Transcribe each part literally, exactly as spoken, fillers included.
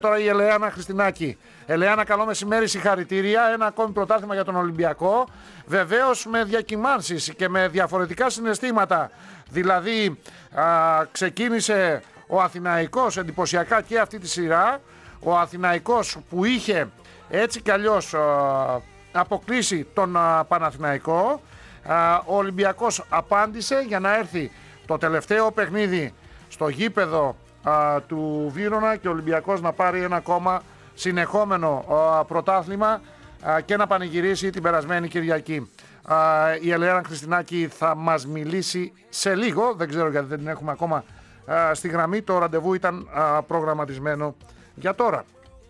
Τώρα η Ελεάνα Χριστινάκη. Ελεάνα, καλό μεσημέρι, συγχαρητήρια. Ένα ακόμη πρωτάθλημα για τον Ολυμπιακό. Βεβαίως με διακυμάνσεις και με διαφορετικά συναισθήματα. Δηλαδή, α, ξεκίνησε ο Αθηναϊκός εντυπωσιακά και αυτή τη σειρά. Ο Αθηναϊκός που είχε έτσι κι αλλιώς α, αποκλείσει τον α, Παναθηναϊκό. Α, ο Ολυμπιακός απάντησε για να έρθει το τελευταίο παιχνίδι στο γήπεδο α, του Βύρωνα και ο Ολυμπιακός να πάρει ένα ακόμα συνεχόμενο α, πρωτάθλημα α, και να πανηγυρίσει την περασμένη Κυριακή. Α, η Ελεάνα Χριστινάκη θα μας μιλήσει σε λίγο, δεν ξέρω γιατί δεν την έχουμε ακόμα α, στη γραμμή, το ραντεβού ήταν α, προγραμματισμένο για τώρα.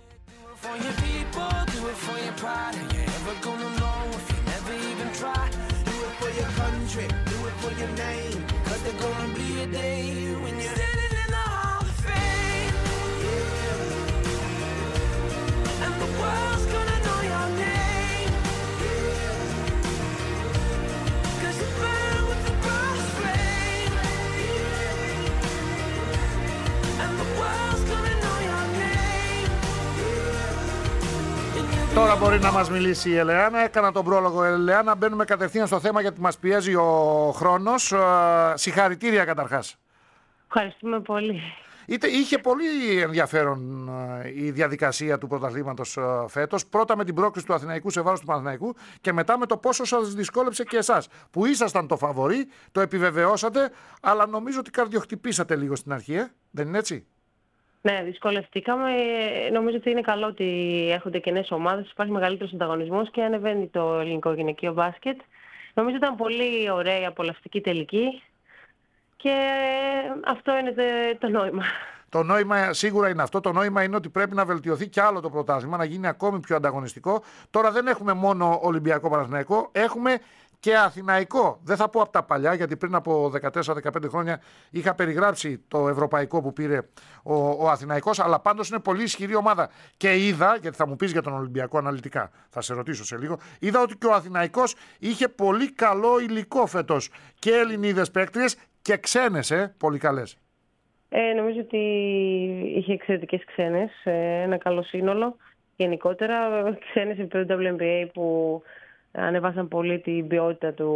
Τώρα μπορεί να μας μιλήσει η Ελεάνα. Έκανα τον πρόλογο, Ελεάνα. Μπαίνουμε κατευθείαν στο θέμα γιατί μας πιέζει ο χρόνος. Συγχαρητήρια καταρχάς. Ευχαριστούμε πολύ. Είτε, είχε πολύ ενδιαφέρον η διαδικασία του πρωταθλήματος φέτος. Πρώτα με την πρόκριση του Αθηναϊκού σε βάρος του Παναθηναϊκού και μετά με το πόσο σας δυσκόλεψε και εσάς. Που ήσασταν το φαβορί, το επιβεβαιώσατε, αλλά νομίζω ότι καρδιοχτυπήσατε λίγο στην αρχή, ε? Δεν είναι έτσι? Ναι, δυσκολευτήκαμε. Νομίζω ότι είναι καλό ότι έρχονται και νέες ομάδες, υπάρχει μεγαλύτερος ανταγωνισμός και ανεβαίνει το ελληνικό γυναικείο μπάσκετ. Νομίζω ήταν πολύ ωραία, απολαυστική τελική και αυτό είναι το νόημα. Το νόημα σίγουρα είναι αυτό. Το νόημα είναι ότι πρέπει να βελτιωθεί κι άλλο το πρωτάθλημα, να γίνει ακόμη πιο ανταγωνιστικό. Τώρα δεν έχουμε μόνο Ολυμπιακό Παναθηναϊκό, έχουμε και Αθηναϊκό. Δεν θα πω από τα παλιά, γιατί πριν από δεκατέσσερα δεκαπέντε χρόνια είχα περιγράψει το ευρωπαϊκό που πήρε ο, ο Αθηναϊκός, αλλά πάντως είναι πολύ ισχυρή ομάδα. Και είδα, γιατί θα μου πεις για τον Ολυμπιακό αναλυτικά, θα σε ρωτήσω σε λίγο, είδα ότι και ο Αθηναϊκός είχε πολύ καλό υλικό φέτος. Και Ελληνίδες παίκτριες και ξένες, ε, πολύ καλές. Ε, νομίζω ότι είχε εξαιρετικές ξένες, ένα καλό σύνολο. Γενικότερα, ξένες επίπεδο ντάμπλιου εν μπι έι που ανεβάσαν πολύ την ποιότητα του,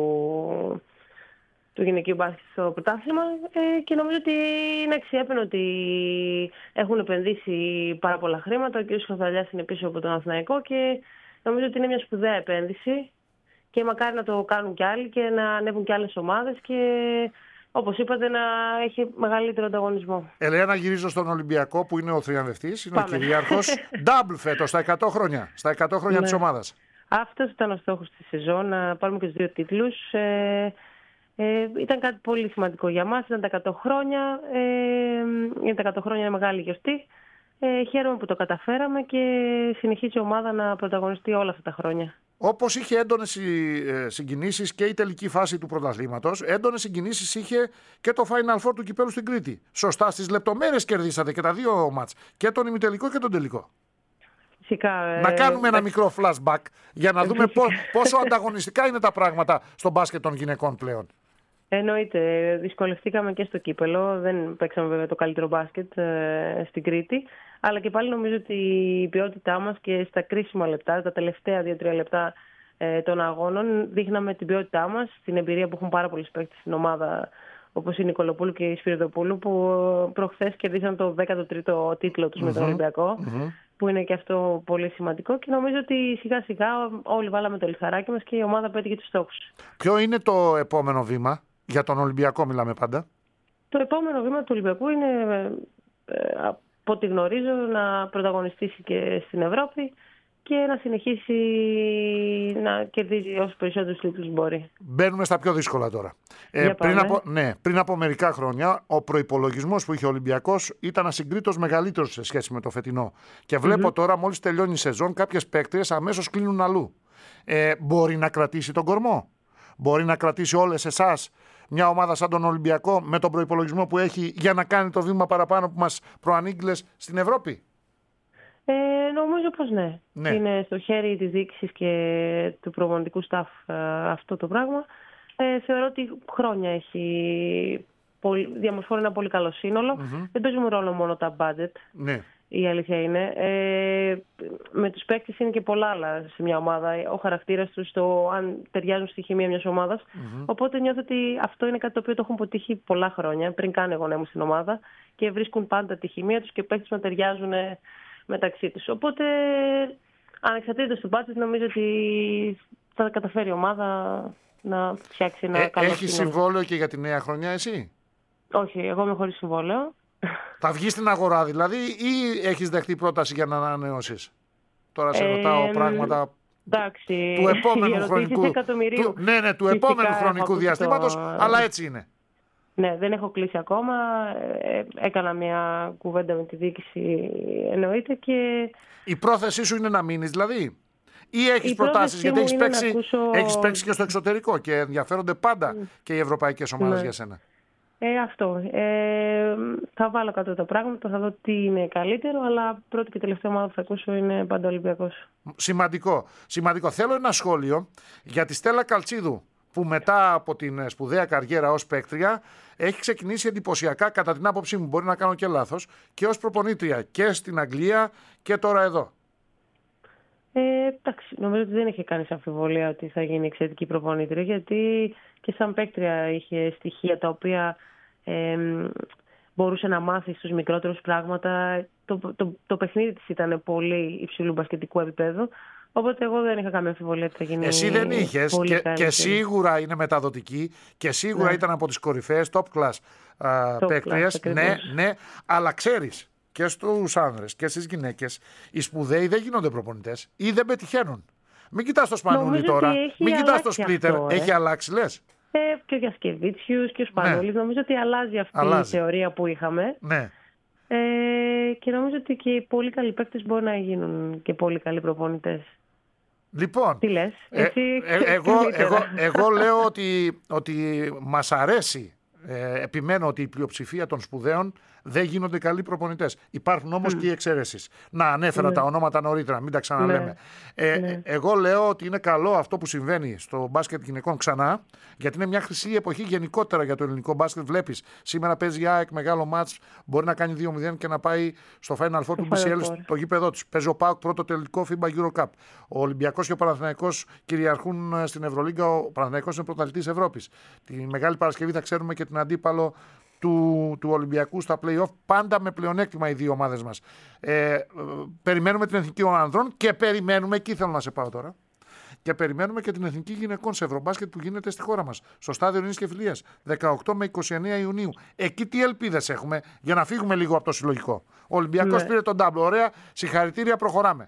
του γυναικείου μπάσκετ στο πρωτάθλημα ε, και νομίζω ότι είναι αξιέπαινο ότι έχουν επενδύσει πάρα πολλά χρήματα. Ο κ. Χαθαλιάς είναι πίσω από τον Αθηναϊκό και νομίζω ότι είναι μια σπουδαία επένδυση και μακάρι να το κάνουν κι άλλοι και να ανέβουν κι άλλες ομάδες και όπως είπατε να έχει μεγαλύτερο ανταγωνισμό. Ελεάνα, γυρίζω στον Ολυμπιακό που είναι ο θριαμβευτής, είναι Πάμε. ο κυρίαρχος. Double φέτος, στα εκατό χρόνια, στα εκατό χρόνια ναι. της ομάδας. Αυτός ήταν ο στόχος της σεζόν, να πάρουμε και τους δύο τίτλους. Ε, ε, ήταν κάτι πολύ σημαντικό για μας, ήταν τα εκατό χρόνια, ε, είναι τα εκατό χρόνια, είναι μεγάλη γιορτή. Ε, χαίρομαι που το καταφέραμε και συνεχίζει η ομάδα να πρωταγωνιστεί όλα αυτά τα χρόνια. Όπως είχε έντονες συγκινήσεις και η τελική φάση του πρωταθλήματος, έντονες συγκινήσεις είχε και το Final Four του κυπέλου στην Κρήτη. Σωστά, στις λεπτομέρειες κερδίσατε και τα δύο μάτς, και τον ημιτελικό και τον τελικό. Φυσικά, να κάνουμε ε, ένα μικρό flashback για να δούμε πώς, πόσο ανταγωνιστικά είναι τα πράγματα στο μπάσκετ των γυναικών πλέον. Εννοείται. Δυσκολευτήκαμε και στο κύπελο. Δεν παίξαμε βέβαια το καλύτερο μπάσκετ ε, στην Κρήτη. Αλλά και πάλι νομίζω ότι η ποιότητά μας και στα κρίσιμα λεπτά, τα τελευταία δύο τρία λεπτά ε, των αγώνων, δείχναμε την ποιότητά μας, την εμπειρία που έχουν πάρα πολλοί παίκτες στην ομάδα, όπως η Νικολοπούλου και η Σφυριδοπούλου, που προχθές κερδίσαν το δέκατο τρίτο τίτλο τους mm-hmm. με τον Ολυμπιακό. Mm-hmm. Που είναι και αυτό πολύ σημαντικό και νομίζω ότι σιγά σιγά όλοι βάλαμε το λιθαράκι μας και η ομάδα πέτυχε τους στόχους. Ποιο είναι το επόμενο βήμα, για τον Ολυμπιακό μιλάμε πάντα? Το επόμενο βήμα του Ολυμπιακού είναι, ε, από ό,τι γνωρίζω, να πρωταγωνιστήσει και στην Ευρώπη και να συνεχίσει να κερδίζει όσο περισσότερους τίτλους μπορεί. Μπαίνουμε στα πιο δύσκολα τώρα. Ε, πριν, από, ναι, πριν από μερικά χρόνια ο προϋπολογισμός που είχε ο Ολυμπιακός ήταν ασυγκρίτως μεγαλύτερος σε σχέση με το φετινό. Και βλέπω mm-hmm. τώρα, μόλις τελειώνει η σεζόν, κάποιες παίκτριες αμέσως κλείνουν αλλού. Ε, μπορεί να κρατήσει τον κορμό? Μπορεί να κρατήσει όλες εσάς μια ομάδα σαν τον Ολυμπιακό με τον προϋπολογισμό που έχει για να κάνει το βήμα παραπάνω που μας προανήγγειλες στην Ευρώπη? Ε, νομίζω πως ναι. ναι. Είναι στο χέρι της διοίκησης και του προπονητικού staff ε, αυτό το πράγμα. Ε, θεωρώ ότι χρόνια έχει πολύ, διαμορφώνει ένα πολύ καλό σύνολο. Mm-hmm. Δεν παίζουμε ρόλο μόνο τα budget. Ναι. η αλήθεια είναι. Ε, με τους παίκτες είναι και πολλά άλλα σε μια ομάδα. Ο χαρακτήρας τους, το αν ταιριάζουν στη χημεία μιας ομάδας. Mm-hmm. Οπότε νιώθω ότι αυτό είναι κάτι το οποίο το έχουν αποτύχει πολλά χρόνια, πριν καν εγώ να ήμουν στην ομάδα, και βρίσκουν πάντα τη χημεία τους και παίκτες να ταιριάζουν μεταξύ τους. Οπότε, ανεξαρτήτως του μπάτζετ, νομίζω ότι θα καταφέρει η ομάδα να φτιάξει ένα ε, καλό Έχει συμβόλαιο και για τη νέα χρονιά εσύ? Όχι, εγώ είμαι χωρίς συμβόλαιο. Θα βγεις στην αγορά δηλαδή ή έχεις δεχτεί πρόταση για να ανανεώσεις? Τώρα σε ρωτάω ε, πράγματα εντάξει, του επόμενου χρονικού, του, ναι, ναι, του επόμενου χρονικού διαστήματος, το... αλλά έτσι είναι. Ναι, δεν έχω κλείσει ακόμα. Ε, έκανα μια κουβέντα με τη διοίκηση, εννοείται, και... Η πρόθεσή σου είναι να μείνεις δηλαδή? Ή έχεις η προτάσεις, γιατί έχεις παίξει, ακούσω... έχεις παίξει και στο εξωτερικό και ενδιαφέρονται πάντα mm. και οι ευρωπαϊκές ομάδες ναι. για σένα. Ε, αυτό. Ε, θα βάλω κάτω τα πράγματα, θα δω τι είναι καλύτερο, αλλά πρώτη και τελευταία ομάδα που θα ακούσω είναι πάντα Ολυμπιακός. Σημαντικό. Σημαντικό. Θέλω ένα σχόλιο για τη Στέλλα Καλτσίδου, που μετά από την σπουδαία καριέρα ως παίκτρια έχει ξεκινήσει εντυπωσιακά, κατά την άποψή μου, μπορεί να κάνω και λάθος, και ως προπονήτρια και στην Αγγλία και τώρα εδώ. Ε, εντάξει, νομίζω ότι δεν είχε κανείς αμφιβολία ότι θα γίνει εξαιρετική προπονήτρια, γιατί και σαν παίκτρια είχε στοιχεία τα οποία ε, μπορούσε να μάθει στους μικρότερους πράγματα. Το, το, το παιχνίδι της ήταν πολύ υψηλού μπασκετικού επίπεδου, οπότε εγώ δεν είχα καμία αμφιβολία ότι θα γίνει. Εσύ δεν είχες και, και σίγουρα είναι μεταδοτική και σίγουρα ναι. ήταν από τις κορυφαίες top class uh, παίκτριες. Ναι, ναι, αλλά ξέρεις, και στους άνδρες και στις γυναίκες, οι σπουδαίοι δεν γίνονται προπονητές ή δεν πετυχαίνουν. Μην κοιτάς το Σπανούλι τώρα, μην κοιτάς το Σπλίτερ. Αυτό, ε. Έχει αλλάξει, λες? Ε, και ο Γιασκεβίτσιους και ο Σπανούλης. Ναι. Νομίζω ότι αλλάζει αυτή αλλάζει. η θεωρία που είχαμε. Ναι. Ε, και νομίζω ότι και οι πολύ καλοί παίκτες μπορεί να γίνουν και πολύ καλοί προπονητές. Λοιπόν, τι λες, εσύ, ε, ε, εγώ, εγώ, εγώ λέω ότι, ότι μας αρέσει. Ε, επιμένω ότι η πλειοψηφία των σπουδαίων δεν γίνονται καλοί προπονητές. Υπάρχουν όμως mm. και οι εξαιρέσεις. Να, ανέφερα mm. τα ονόματα νωρίτερα, μην τα ξαναλέμε. Mm. Ε, mm. Εγώ λέω ότι είναι καλό αυτό που συμβαίνει στο μπάσκετ γυναικών ξανά, γιατί είναι μια χρυσή εποχή γενικότερα για το ελληνικό μπάσκετ. Βλέπεις, σήμερα παίζει η ΑΕΚ μεγάλο μάτς, μπορεί να κάνει δύο μηδέν και να πάει στο Final Four του μπι σι ελ στο γήπεδό τους. Παίζει ο ΠΑΟΚ πρώτο τελικό φίμπα Euro Cup. Ο Ολυμπιακός και ο Παναθηναϊκός κυριαρχούν στην Ευρωλίγκα. Ο Παναθηναϊκός είναι πρωταθλητής Ευρώπης. Τη Μεγάλη Παρασκευή θα ξέρουμε και την αντίπαλο του, του Ολυμπιακού στα play-off, πάντα με πλεονέκτημα οι δύο ομάδες μας. Ε, περιμένουμε την Εθνική των Ανδρών και περιμένουμε, εκεί θέλω να σε πάω τώρα, και περιμένουμε και την Εθνική Γυναικών σε Ευρωμπάσκετ που γίνεται στη χώρα μας, στο Στάδιο Ειρήνης και Φιλίας, δεκαοκτώ με είκοσι εννέα Ιουνίου. Εκεί τι ελπίδες έχουμε για να φύγουμε λίγο από το συλλογικό? Ο Ολυμπιακός ναι. πήρε τον τάμπλο. Ωραία, συγχαρητήρια, προχωράμε.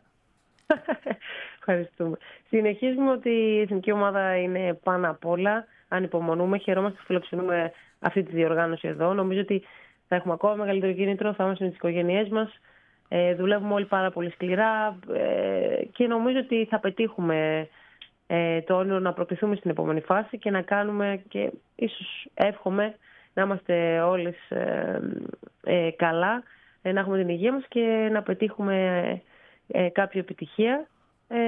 Ευχαριστούμε. Συνεχίζουμε ότι η εθνική ομάδα είναι πάνω απ' όλα. Ανυπομονούμε, χαιρόμαστε που φιλοξενούμε αυτή τη διοργάνωση εδώ. Νομίζω ότι θα έχουμε ακόμα μεγαλύτερο κίνητρο, θα είμαστε με τις οικογένειές μας. Ε, δουλεύουμε όλοι πάρα πολύ σκληρά ε, και νομίζω ότι θα πετύχουμε ε, το όνειρο να προκριθούμε στην επόμενη φάση και να κάνουμε, και ίσως εύχομαι να είμαστε όλες ε, ε, καλά, ε, να έχουμε την υγεία μας και να πετύχουμε ε, κάποια επιτυχία. Ε,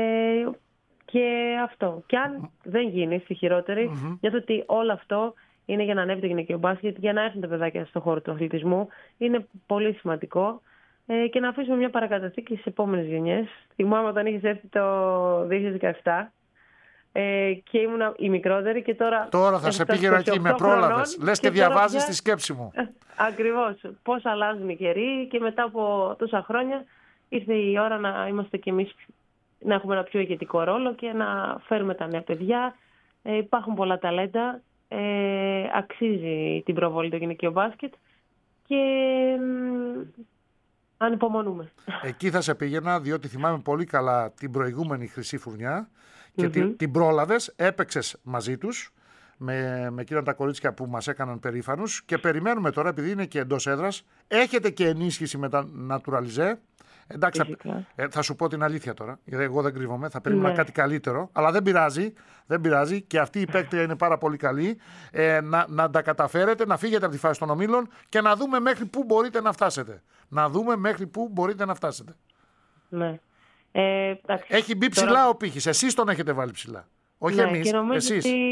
και αυτό. Και αν δεν γίνει στη χειρότερη, mm-hmm. νιώθω ότι όλο αυτό είναι για να ανέβει το γυναικείο μπάσκετ, για να έρθουν τα παιδάκια στον χώρο του αθλητισμού. Είναι πολύ σημαντικό. Ε, και να αφήσουμε μια παρακαταθήκη στις επόμενες γενιές. Θυμάμαι όταν είχες έρθει το δύο χιλιάδες δεκαεπτά ε, και ήμουν η μικρότερη και τώρα... Τώρα θα σε πήγαινα εκεί, με πρόλαβες. Λες και, και διαβάζεις πια... τη σκέψη μου. Ακριβώς. Πώς αλλάζουν οι καιροί και μετά από τόσα χρόνια ήρθε η ώρα να είμαστε κι εμείς, να έχουμε ένα πιο ηγετικό ρόλο και να φέρουμε τα νέα παιδιά. Ε, υπάρχουν πολλά ταλέντα. Ε, αξίζει την προβολή το γυναικείο μπάσκετ και ε, ανυπομονούμε. Εκεί θα σε πήγαινα, διότι θυμάμαι πολύ καλά την προηγούμενη Χρυσή Φουρνιά και mm-hmm. την, την πρόλαβες, έπαιξες μαζί τους με, με εκείνα τα κορίτσια που μας έκαναν περήφανους και περιμένουμε τώρα, επειδή είναι και εντός έδρας, έχετε και ενίσχυση με τα Naturalize. Εντάξει, θα, θα σου πω την αλήθεια τώρα, γιατί εγώ δεν κρύβομαι, θα περίμενα ναι. κάτι καλύτερο, αλλά δεν πειράζει, δεν πειράζει και αυτή η παίκτρια είναι πάρα πολύ καλή. Ε, να, να τα καταφέρετε, να φύγετε από τη φάση των ομίλων και να δούμε μέχρι πού μπορείτε να φτάσετε. Να δούμε μέχρι πού μπορείτε να φτάσετε. Ναι. Ε, εντάξει, έχει μπει ψηλά τώρα... ο πύχης, εσείς τον έχετε βάλει ψηλά. Όχι ναι, εμείς, και νομίζω εσείς. Ότι,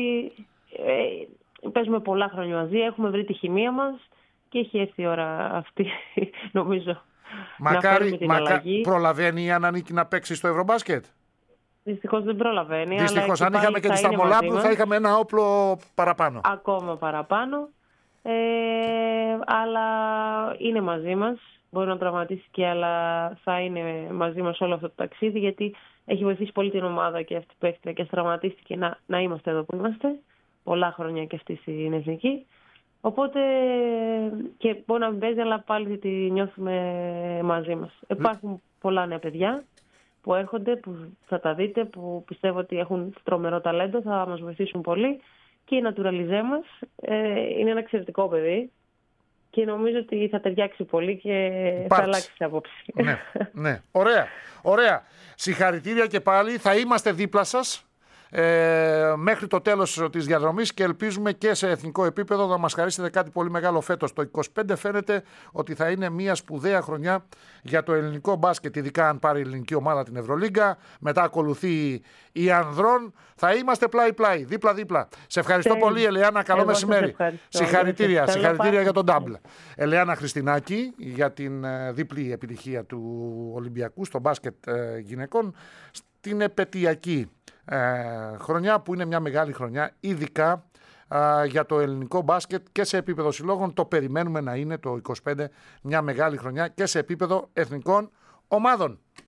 ε, παίζουμε πολλά χρόνια μαζί, έχουμε βρει τη χημεία μας και έχει έρθει η ώρα αυτή, νομίζω. Μακάρι, μακά... προλαβαίνει η Ανανίκη να παίξει στο Ευρωμπάσκετ. Δυστυχώς δεν προλαβαίνει. Δυστυχώς, αν είχαμε και τη Σταμολάπου θα είχαμε ένα όπλο παραπάνω. Ακόμα παραπάνω. Ε, αλλά είναι μαζί μας. Μπορεί να τραυματίσει και, αλλά θα είναι μαζί μας όλο αυτό το ταξίδι, γιατί έχει βοηθήσει πολύ την ομάδα και αυτή που έχετε και τραυματίστηκε να, να είμαστε εδώ που είμαστε. Πολλά χρόνια και αυτή στην εθνική. Οπότε και μπορεί να μην παίζει, αλλά πάλι τη νιώθουμε μαζί μας. Υπάρχουν πολλά νέα παιδιά που έρχονται, που θα τα δείτε, που πιστεύω ότι έχουν τρομερό ταλέντο, θα μας βοηθήσουν πολύ. Και η Νατουραλιζέ μας ε, είναι ένα εξαιρετικό παιδί και νομίζω ότι θα ταιριάξει πολύ και Υπάρξει. θα αλλάξει την άποψη. Ναι, ναι. Ωραία, ωραία. Συγχαρητήρια και πάλι. Θα είμαστε δίπλα σας ε, μέχρι το τέλος της διαδρομής και ελπίζουμε και σε εθνικό επίπεδο να μας χαρίσετε κάτι πολύ μεγάλο φέτος. Το είκοσι πέντε φαίνεται ότι θα είναι μια σπουδαία χρονιά για το ελληνικό μπάσκετ, ειδικά αν πάρει η ελληνική ομάδα την Ευρωλίγκα. Μετά ακολουθεί η Ανδρών. Θα είμαστε πλάι-πλάι, δίπλα-δίπλα. Σε ευχαριστώ Τέλει. πολύ, Ελεάνα. Καλό Εγώ μεσημέρι. Συγχαρητήρια, συγχαρητήρια για τον Ντάμπλ. Ελεάνα Χριστινάκη για την διπλή επιτυχία του Ολυμπιακού στο μπάσκετ ε, γυναικών στην επετειακή ε, χρονιά, που είναι μια μεγάλη χρονιά, ειδικά ε, για το ελληνικό μπάσκετ και σε επίπεδο συλλόγων. Το περιμένουμε να είναι το είκοσι πέντε μια μεγάλη χρονιά και σε επίπεδο εθνικών ομάδων.